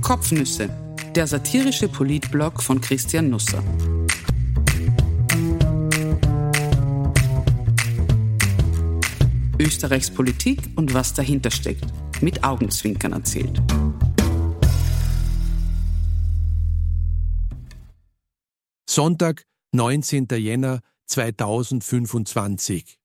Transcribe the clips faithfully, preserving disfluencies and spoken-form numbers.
Kopfnüsse, der satirische Politblog von Christian Nusser. Österreichs Politik und was dahinter steckt, mit Augenzwinkern erzählt. Sonntag, neunzehnter Jänner zweitausendfünfundzwanzig.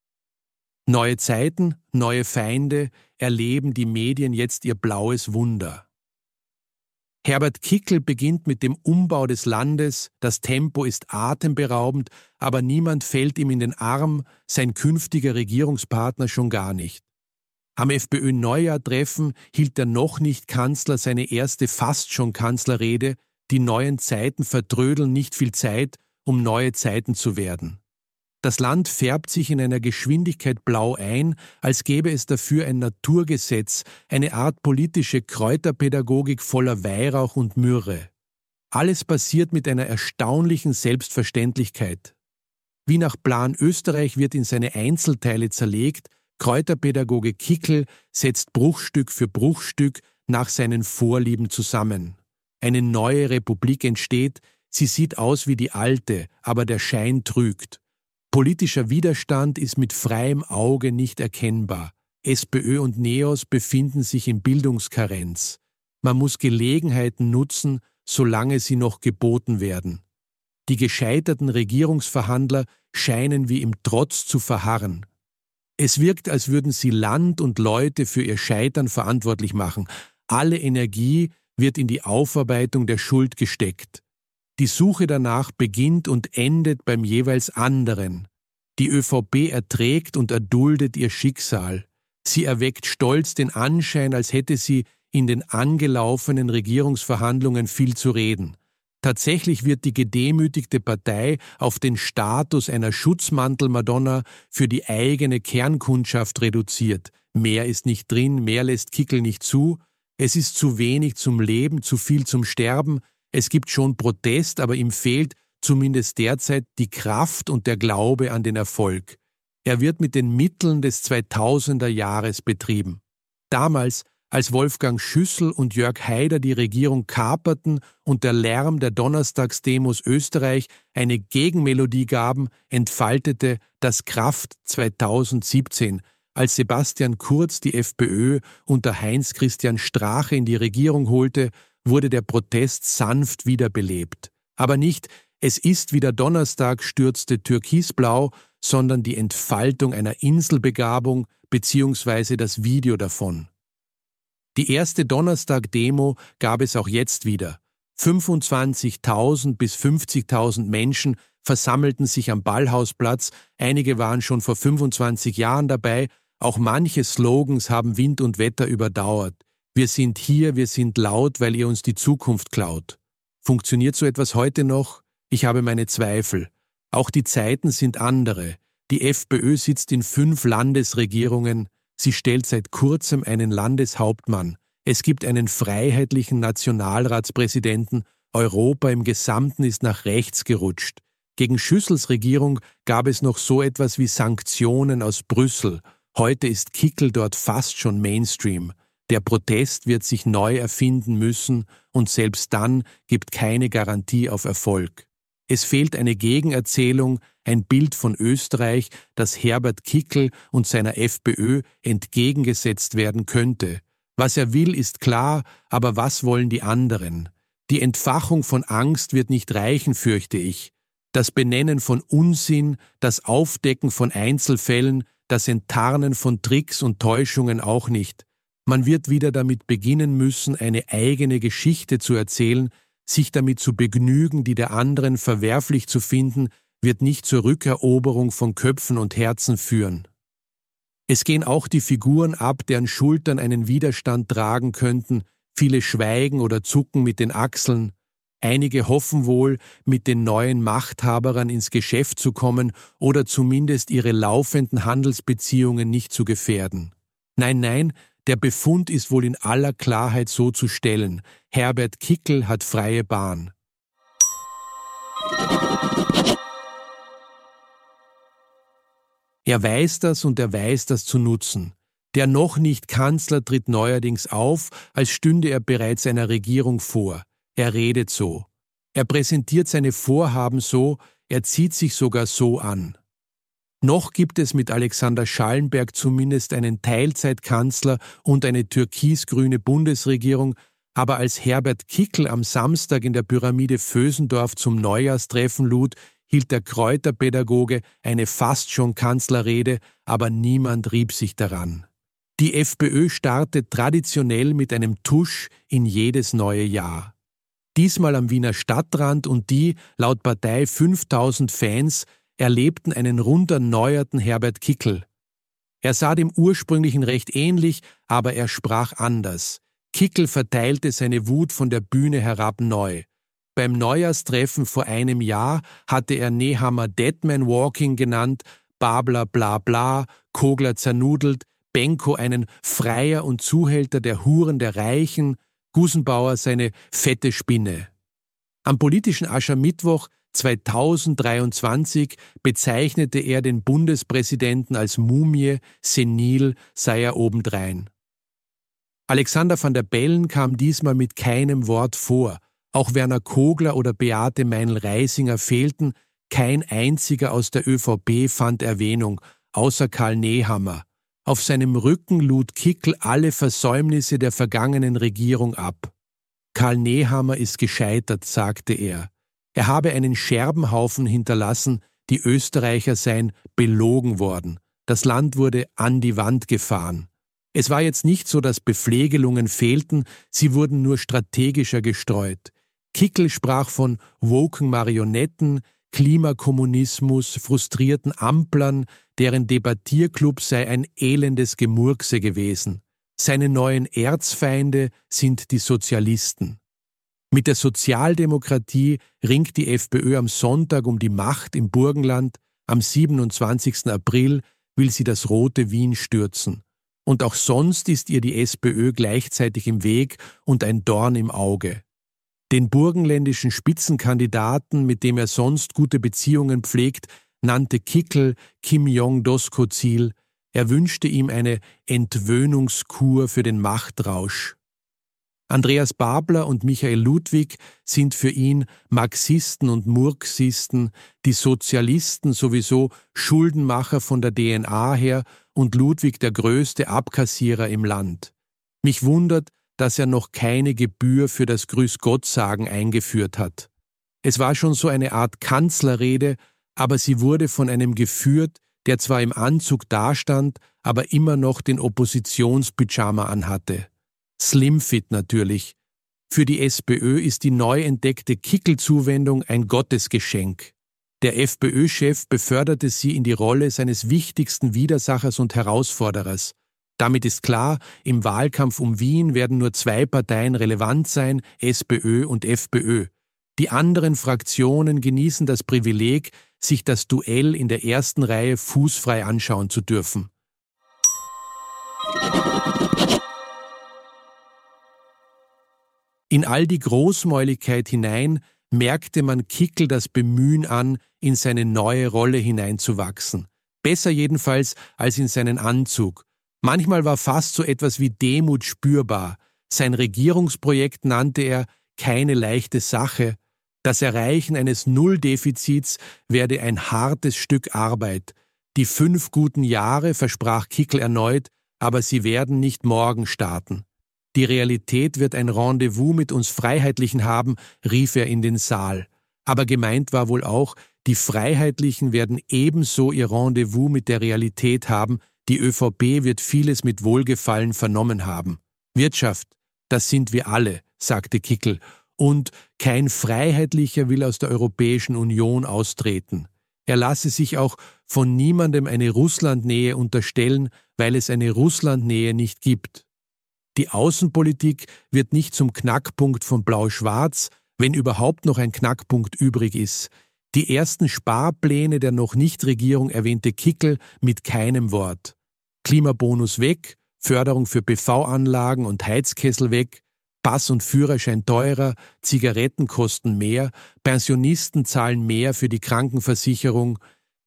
Neue Zeiten, neue Feinde, erleben die Medien jetzt ihr blaues Wunder. Herbert Kickl beginnt mit dem Umbau des Landes, das Tempo ist atemberaubend, aber niemand fällt ihm in den Arm, sein künftiger Regierungspartner schon gar nicht. Am FPÖ-Neujahr-Treffen hielt der noch nicht Kanzler seine erste fast schon Kanzlerrede, die neuen Zeiten vertrödeln nicht viel Zeit, um neue Zeiten zu werden. Das Land färbt sich in einer Geschwindigkeit blau ein, als gäbe es dafür ein Naturgesetz, eine Art politische Kräuterpädagogik voller Weihrauch und Myrrhe. Alles passiert mit einer erstaunlichen Selbstverständlichkeit. Wie nach Plan Österreich wird in seine Einzelteile zerlegt, Kräuterpädagoge Kickl setzt Bruchstück für Bruchstück nach seinen Vorlieben zusammen. Eine neue Republik entsteht, sie sieht aus wie die alte, aber der Schein trügt. Politischer Widerstand ist mit freiem Auge nicht erkennbar. SPÖ und NEOS befinden sich in Bildungskarenz. Man muss Gelegenheiten nutzen, solange sie noch geboten werden. Die gescheiterten Regierungsverhandler scheinen wie im Trotz zu verharren. Es wirkt, als würden sie Land und Leute für ihr Scheitern verantwortlich machen. Alle Energie wird in die Aufarbeitung der Schuld gesteckt. Die Suche danach beginnt und endet beim jeweils anderen. Die ÖVP erträgt und erduldet ihr Schicksal. Sie erweckt stolz den Anschein, als hätte sie in den angelaufenen Regierungsverhandlungen viel zu reden. Tatsächlich wird die gedemütigte Partei auf den Status einer Schutzmantelmadonna für die eigene Kernkundschaft reduziert. Mehr ist nicht drin, mehr lässt Kickl nicht zu. Es ist zu wenig zum Leben, zu viel zum Sterben. Es gibt schon Protest, aber ihm fehlt zumindest derzeit die Kraft und der Glaube an den Erfolg. Er wird mit den Mitteln des zweitausender Jahres betrieben. Damals, als Wolfgang Schüssel und Jörg Haider die Regierung kaperten und der Lärm der Donnerstagsdemos Österreich eine Gegenmelodie gaben, entfaltete das Kraft zweitausendsiebzehn, als Sebastian Kurz die FPÖ unter Heinz-Christian Strache in die Regierung holte, wurde der Protest sanft wiederbelebt. Aber nicht, es ist wieder Donnerstag, stürzte Türkisblau, sondern die Entfaltung einer Inselbegabung bzw. das Video davon. Die erste Donnerstag-Demo gab es auch jetzt wieder. fünfundzwanzigtausend bis fünfzigtausend Menschen versammelten sich am Ballhausplatz, einige waren schon vor fünfundzwanzig Jahren dabei, auch manche Slogans haben Wind und Wetter überdauert. Wir sind hier, wir sind laut, weil ihr uns die Zukunft klaut. Funktioniert so etwas heute noch? Ich habe meine Zweifel. Auch die Zeiten sind andere. Die FPÖ sitzt in fünf Landesregierungen. Sie stellt seit kurzem einen Landeshauptmann. Es gibt einen freiheitlichen Nationalratspräsidenten. Europa im Gesamten ist nach rechts gerutscht. Gegen Schüssels Regierung gab es noch so etwas wie Sanktionen aus Brüssel. Heute ist Kickl dort fast schon Mainstream. Der Protest wird sich neu erfinden müssen und selbst dann gibt keine Garantie auf Erfolg. Es fehlt eine Gegenerzählung, ein Bild von Österreich, das Herbert Kickl und seiner FPÖ entgegengesetzt werden könnte. Was er will, ist klar, aber was wollen die anderen? Die Entfachung von Angst wird nicht reichen, fürchte ich. Das Benennen von Unsinn, das Aufdecken von Einzelfällen, das Enttarnen von Tricks und Täuschungen auch nicht. Man wird wieder damit beginnen müssen, eine eigene Geschichte zu erzählen, sich damit zu begnügen, die der anderen verwerflich zu finden, wird nicht zur Rückeroberung von Köpfen und Herzen führen. Es gehen auch die Figuren ab, deren Schultern einen Widerstand tragen könnten, viele schweigen oder zucken mit den Achseln. Einige hoffen wohl, mit den neuen Machthabern ins Geschäft zu kommen oder zumindest ihre laufenden Handelsbeziehungen nicht zu gefährden. Nein, nein, der Befund ist wohl in aller Klarheit so zu stellen. Herbert Kickl hat freie Bahn. Er weiß das und er weiß das zu nutzen. Der noch nicht Kanzler tritt neuerdings auf, als stünde er bereits einer Regierung vor. Er redet so. Er präsentiert seine Vorhaben so, er zieht sich sogar so an. Noch gibt es mit Alexander Schallenberg zumindest einen Teilzeitkanzler und eine türkisgrüne Bundesregierung, aber als Herbert Kickl am Samstag in der Pyramide Vösendorf zum Neujahrstreffen lud, hielt der Kräuterpädagoge eine fast schon Kanzlerrede, aber niemand rieb sich daran. Die FPÖ startet traditionell mit einem Tusch in jedes neue Jahr. Diesmal am Wiener Stadtrand und die, laut Partei fünftausend Fans, erlebten einen rund erneuerten Herbert Kickl. Er sah dem ursprünglichen recht ähnlich, aber er sprach anders. Kickl verteilte seine Wut von der Bühne herab neu. Beim Neujahrstreffen vor einem Jahr hatte er Nehammer Deadman Walking genannt, Babler bla bla, Kogler zernudelt, Benko einen Freier und Zuhälter der Huren der Reichen, Gusenbauer seine fette Spinne. Am politischen Aschermittwoch zweitausenddreiundzwanzig bezeichnete er den Bundespräsidenten als Mumie, senil sei er obendrein. Alexander van der Bellen kam diesmal mit keinem Wort vor. Auch Werner Kogler oder Beate Meinl-Reisinger fehlten, kein einziger aus der ÖVP fand Erwähnung, außer Karl Nehammer. Auf seinem Rücken lud Kickl alle Versäumnisse der vergangenen Regierung ab. Karl Nehammer ist gescheitert, sagte er. Er habe einen Scherbenhaufen hinterlassen, die Österreicher seien belogen worden. Das Land wurde an die Wand gefahren. Es war jetzt nicht so, dass Beflegelungen fehlten, sie wurden nur strategischer gestreut. Kickl sprach von woken Marionetten, Klimakommunismus, frustrierten Amplern, deren Debattierclub sei ein elendes Gemurkse gewesen. Seine neuen Erzfeinde sind die Sozialisten. Mit der Sozialdemokratie ringt die FPÖ am Sonntag um die Macht im Burgenland, am siebenundzwanzigsten April will sie das rote Wien stürzen. Und auch sonst ist ihr die SPÖ gleichzeitig im Weg und ein Dorn im Auge. Den burgenländischen Spitzenkandidaten, mit dem er sonst gute Beziehungen pflegt, nannte Kickl Kim Jong-Dosko-Ziel. Er wünschte ihm eine Entwöhnungskur für den Machtrausch. Andreas Babler und Michael Ludwig sind für ihn Marxisten und Murxisten, die Sozialisten sowieso Schuldenmacher von der D N A her und Ludwig der größte Abkassierer im Land. Mich wundert, dass er noch keine Gebühr für das Grüß-Gott-Sagen eingeführt hat. Es war schon so eine Art Kanzlerrede, aber sie wurde von einem geführt, der zwar im Anzug dastand, aber immer noch den Oppositionspyjama anhatte. Slimfit natürlich. Für die SPÖ ist die neu entdeckte Kickl-Zuwendung ein Gottesgeschenk. Der FPÖ-Chef beförderte sie in die Rolle seines wichtigsten Widersachers und Herausforderers. Damit ist klar, im Wahlkampf um Wien werden nur zwei Parteien relevant sein, SPÖ und FPÖ. Die anderen Fraktionen genießen das Privileg, sich das Duell in der ersten Reihe fußfrei anschauen zu dürfen. In all die Großmäuligkeit hinein merkte man Kickl das Bemühen an, in seine neue Rolle hineinzuwachsen. Besser jedenfalls als in seinen Anzug. Manchmal war fast so etwas wie Demut spürbar. Sein Regierungsprojekt nannte er keine leichte Sache. Das Erreichen eines Nulldefizits werde ein hartes Stück Arbeit. Die fünf guten Jahre versprach Kickl erneut, aber sie werden nicht morgen starten. Die Realität wird ein Rendezvous mit uns Freiheitlichen haben, rief er in den Saal. Aber gemeint war wohl auch, die Freiheitlichen werden ebenso ihr Rendezvous mit der Realität haben, die ÖVP wird vieles mit Wohlgefallen vernommen haben. Wirtschaft, das sind wir alle, sagte Kickl, und kein Freiheitlicher will aus der Europäischen Union austreten. Er lasse sich auch von niemandem eine Russlandnähe unterstellen, weil es eine Russlandnähe nicht gibt. Die Außenpolitik wird nicht zum Knackpunkt von Blau-Schwarz, wenn überhaupt noch ein Knackpunkt übrig ist. Die ersten Sparpläne der noch Nicht-Regierung erwähnte Kickl mit keinem Wort. Klimabonus weg, Förderung für P V-Anlagen und Heizkessel weg, Pass und Führerschein teurer, Zigaretten kosten mehr, Pensionisten zahlen mehr für die Krankenversicherung.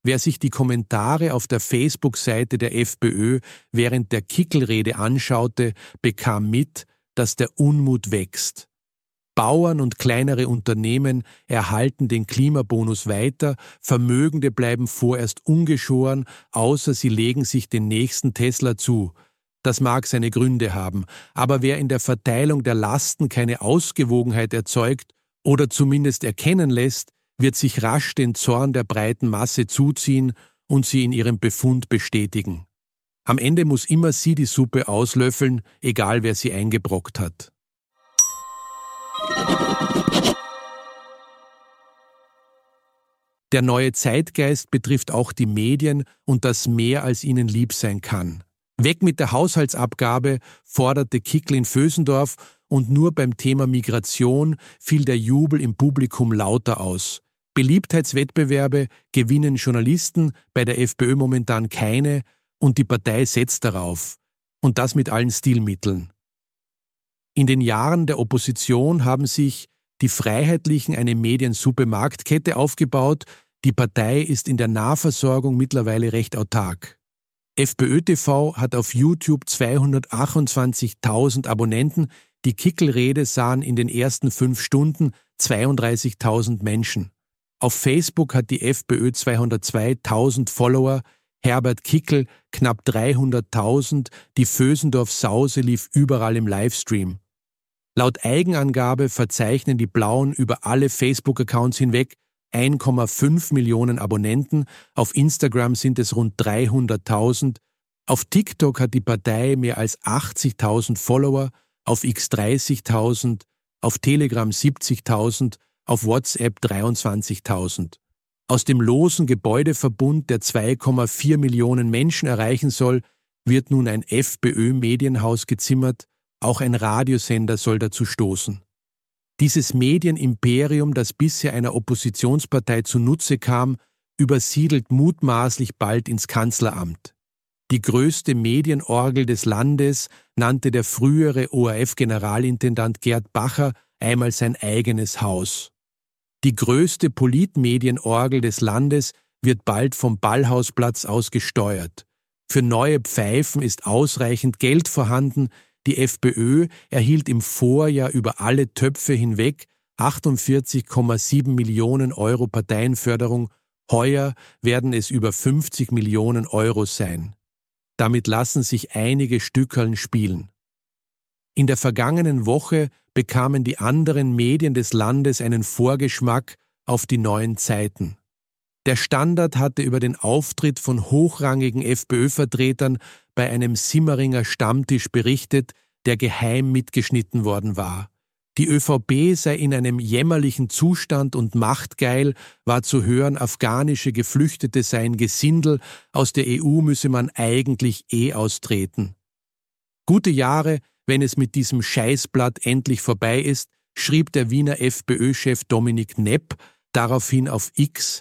Wer sich die Kommentare auf der Facebook-Seite der FPÖ während der Kickl-Rede anschaute, bekam mit, dass der Unmut wächst. Bauern und kleinere Unternehmen erhalten den Klimabonus weiter, Vermögende bleiben vorerst ungeschoren, außer sie legen sich den nächsten Tesla zu. Das mag seine Gründe haben, aber wer in der Verteilung der Lasten keine Ausgewogenheit erzeugt oder zumindest erkennen lässt, wird sich rasch den Zorn der breiten Masse zuziehen und sie in ihrem Befund bestätigen. Am Ende muss immer sie die Suppe auslöffeln, egal wer sie eingebrockt hat. Der neue Zeitgeist betrifft auch die Medien und das mehr als ihnen lieb sein kann. Weg mit der Haushaltsabgabe, forderte Kickl in Vösendorf, und nur beim Thema Migration fiel der Jubel im Publikum lauter aus. Beliebtheitswettbewerbe gewinnen Journalisten, bei der FPÖ momentan keine, und die Partei setzt darauf. Und das mit allen Stilmitteln. In den Jahren der Opposition haben sich die Freiheitlichen eine Mediensupermarktkette aufgebaut, die Partei ist in der Nahversorgung mittlerweile recht autark. FPÖ T V hat auf YouTube zweihundertachtundzwanzigtausend Abonnenten, die Kickl-Rede sahen in den ersten fünf Stunden zweiunddreißigtausend Menschen. Auf Facebook hat die FPÖ zweihundertzweitausend Follower, Herbert Kickl knapp dreihunderttausend, die Vösendorf-Sause lief überall im Livestream. Laut Eigenangabe verzeichnen die Blauen über alle Facebook-Accounts hinweg eins Komma fünf Millionen Abonnenten, auf Instagram sind es rund dreihunderttausend, auf TikTok hat die Partei mehr als achtzigtausend Follower, auf X dreißigtausend, auf Telegram siebzigtausend, auf WhatsApp dreiundzwanzigtausend. Aus dem losen Gebäudeverbund, der zwei Komma vier Millionen Menschen erreichen soll, wird nun ein FPÖ-Medienhaus gezimmert, auch ein Radiosender soll dazu stoßen. Dieses Medienimperium, das bisher einer Oppositionspartei zunutze kam, übersiedelt mutmaßlich bald ins Kanzleramt. Die größte Medienorgel des Landes nannte der frühere O R F-Generalintendant Gerd Bacher einmal sein eigenes Haus. Die größte Politmedienorgel des Landes wird bald vom Ballhausplatz aus gesteuert. Für neue Pfeifen ist ausreichend Geld vorhanden. Die FPÖ erhielt im Vorjahr über alle Töpfe hinweg achtundvierzig Komma sieben Millionen Euro Parteienförderung. Heuer werden es über fünfzig Millionen Euro sein. Damit lassen sich einige Stückerln spielen. In der vergangenen Woche bekamen die anderen Medien des Landes einen Vorgeschmack auf die neuen Zeiten. Der Standard hatte über den Auftritt von hochrangigen FPÖ-Vertretern bei einem Simmeringer Stammtisch berichtet, der geheim mitgeschnitten worden war. Die ÖVP sei in einem jämmerlichen Zustand und machtgeil, war zu hören, afghanische Geflüchtete seien Gesindel, aus der E U müsse man eigentlich eh austreten. Gute Jahre, wenn es mit diesem Scheißblatt endlich vorbei ist, schrieb der Wiener FPÖ-Chef Dominik Nepp daraufhin auf X.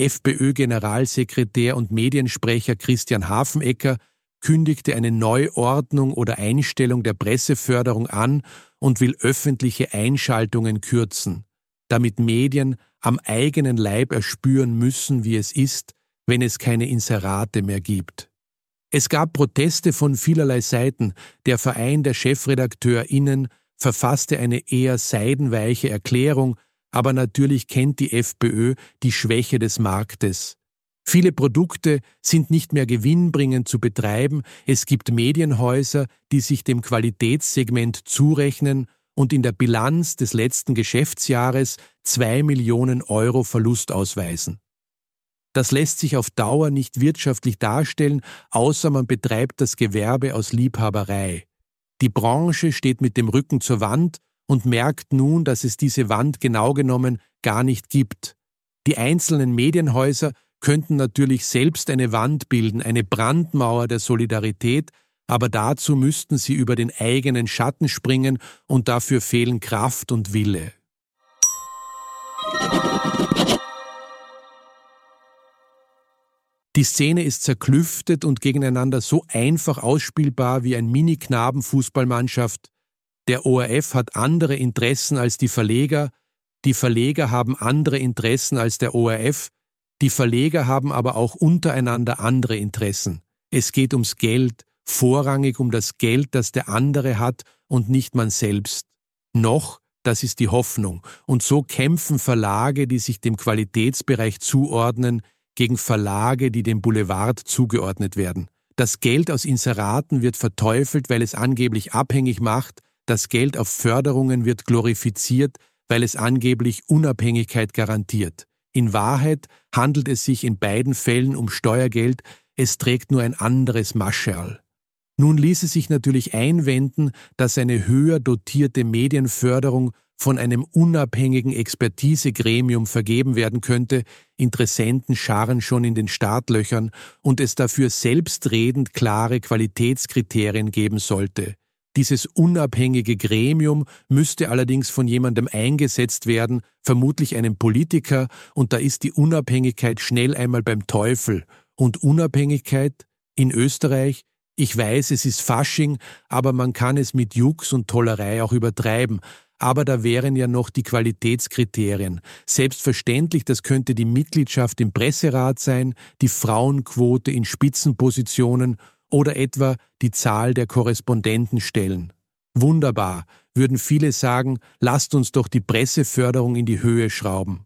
FPÖ-Generalsekretär und Mediensprecher Christian Hafenecker kündigte eine Neuordnung oder Einstellung der Presseförderung an und will öffentliche Einschaltungen kürzen, damit Medien am eigenen Leib erspüren müssen, wie es ist, wenn es keine Inserate mehr gibt. Es gab Proteste von vielerlei Seiten. Der Verein der ChefredakteurInnen verfasste eine eher seidenweiche Erklärung, aber natürlich kennt die FPÖ die Schwäche des Marktes. Viele Produkte sind nicht mehr gewinnbringend zu betreiben, es gibt Medienhäuser, die sich dem Qualitätssegment zurechnen und in der Bilanz des letzten Geschäftsjahres zwei Millionen Euro Verlust ausweisen. Das lässt sich auf Dauer nicht wirtschaftlich darstellen, außer man betreibt das Gewerbe aus Liebhaberei. Die Branche steht mit dem Rücken zur Wand und merkt nun, dass es diese Wand genau genommen gar nicht gibt. Die einzelnen Medienhäuser könnten natürlich selbst eine Wand bilden, eine Brandmauer der Solidarität, aber dazu müssten sie über den eigenen Schatten springen und dafür fehlen Kraft und Wille. Die Szene ist zerklüftet und gegeneinander so einfach ausspielbar wie ein Mini-Knaben-Fußballmannschaft. Der O R F hat andere Interessen als die Verleger, die Verleger haben andere Interessen als der O R F, Die Verleger haben aber auch untereinander andere Interessen. Es geht ums Geld, vorrangig um das Geld, das der andere hat und nicht man selbst. Noch, das ist die Hoffnung. Und so kämpfen Verlage, die sich dem Qualitätsbereich zuordnen, gegen Verlage, die dem Boulevard zugeordnet werden. Das Geld aus Inseraten wird verteufelt, weil es angeblich abhängig macht. Das Geld auf Förderungen wird glorifiziert, weil es angeblich Unabhängigkeit garantiert. In Wahrheit handelt es sich in beiden Fällen um Steuergeld, es trägt nur ein anderes Mascherl. Nun ließe sich natürlich einwenden, dass eine höher dotierte Medienförderung von einem unabhängigen Expertisegremium vergeben werden könnte, Interessenten scharren schon in den Startlöchern und es dafür selbstredend klare Qualitätskriterien geben sollte. Dieses unabhängige Gremium müsste allerdings von jemandem eingesetzt werden, vermutlich einem Politiker, und da ist die Unabhängigkeit schnell einmal beim Teufel. Und Unabhängigkeit in Österreich? Ich weiß, es ist Fasching, aber man kann es mit Jux und Tollerei auch übertreiben. Aber da wären ja noch die Qualitätskriterien. Selbstverständlich, das könnte die Mitgliedschaft im Presserat sein, die Frauenquote in Spitzenpositionen oder etwa die Zahl der Korrespondentenstellen. Wunderbar, würden viele sagen, lasst uns doch die Presseförderung in die Höhe schrauben.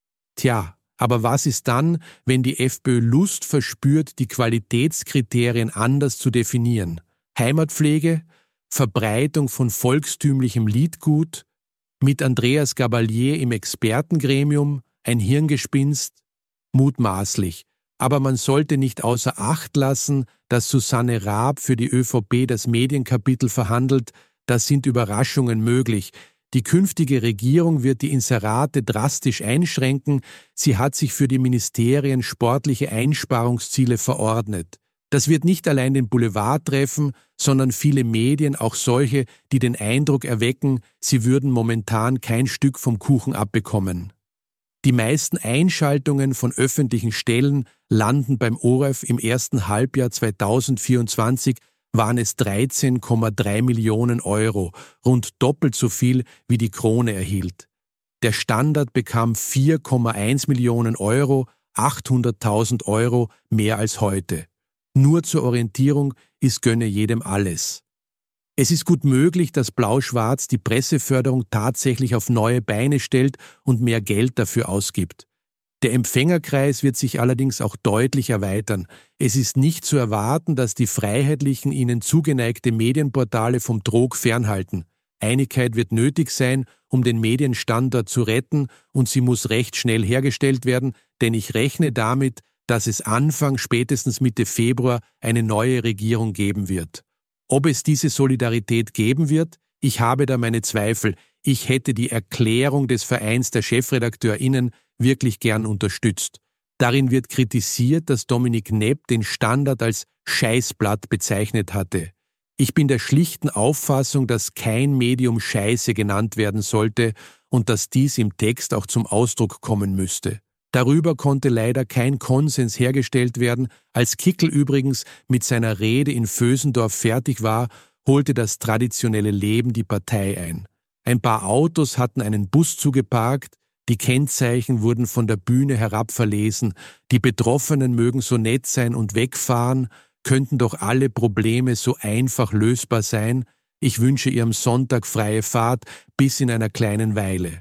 Tja, aber was ist dann, wenn die FPÖ Lust verspürt, die Qualitätskriterien anders zu definieren? Heimatpflege? Verbreitung von volkstümlichem Liedgut? Mit Andreas Gabalier im Expertengremium? Ein Hirngespinst? Mutmaßlich. Aber man sollte nicht außer Acht lassen, dass Susanne Raab für die ÖVP das Medienkapitel verhandelt. Da sind Überraschungen möglich. Die künftige Regierung wird die Inserate drastisch einschränken. Sie hat sich für die Ministerien sportliche Einsparungsziele verordnet. Das wird nicht allein den Boulevard treffen, sondern viele Medien, auch solche, die den Eindruck erwecken, sie würden momentan kein Stück vom Kuchen abbekommen. Die meisten Einschaltungen von öffentlichen Stellen landen beim ORF im ersten Halbjahr zweitausendvierundzwanzig, waren es dreizehn Komma drei Millionen Euro, rund doppelt so viel wie die Krone erhielt. Der Standard bekam vier Komma eins Millionen Euro, achthunderttausend Euro mehr als heute. Nur zur Orientierung, es gönne jedem alles. Es ist gut möglich, dass Blau-Schwarz die Presseförderung tatsächlich auf neue Beine stellt und mehr Geld dafür ausgibt. Der Empfängerkreis wird sich allerdings auch deutlich erweitern. Es ist nicht zu erwarten, dass die freiheitlichen, ihnen zugeneigte Medienportale vom Trog fernhalten. Einigkeit wird nötig sein, um den Medienstandort zu retten, und sie muss recht schnell hergestellt werden, denn ich rechne damit, dass es Anfang, spätestens Mitte Februar, eine neue Regierung geben wird. Ob es diese Solidarität geben wird? Ich habe da meine Zweifel. Ich hätte die Erklärung des Vereins der ChefredakteurInnen wirklich gern unterstützt. Darin wird kritisiert, dass Dominik Knepp den Standard als Scheißblatt bezeichnet hatte. Ich bin der schlichten Auffassung, dass kein Medium Scheiße genannt werden sollte und dass dies im Text auch zum Ausdruck kommen müsste. Darüber konnte leider kein Konsens hergestellt werden. Als Kickl übrigens mit seiner Rede in Vösendorf fertig war, holte das traditionelle Leben die Partei ein. Ein paar Autos hatten einen Bus zugeparkt, die Kennzeichen wurden von der Bühne herab verlesen, die Betroffenen mögen so nett sein und wegfahren, könnten doch alle Probleme so einfach lösbar sein. Ich wünsche Ihrem Sonntag freie Fahrt bis in einer kleinen Weile.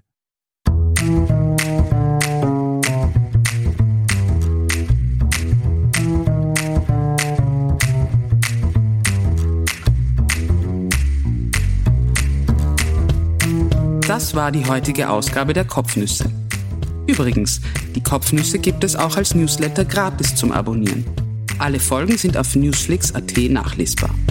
Das war die heutige Ausgabe der Kopfnüsse. Übrigens, die Kopfnüsse gibt es auch als Newsletter gratis zum Abonnieren. Alle Folgen sind auf newsflix punkt at nachlesbar.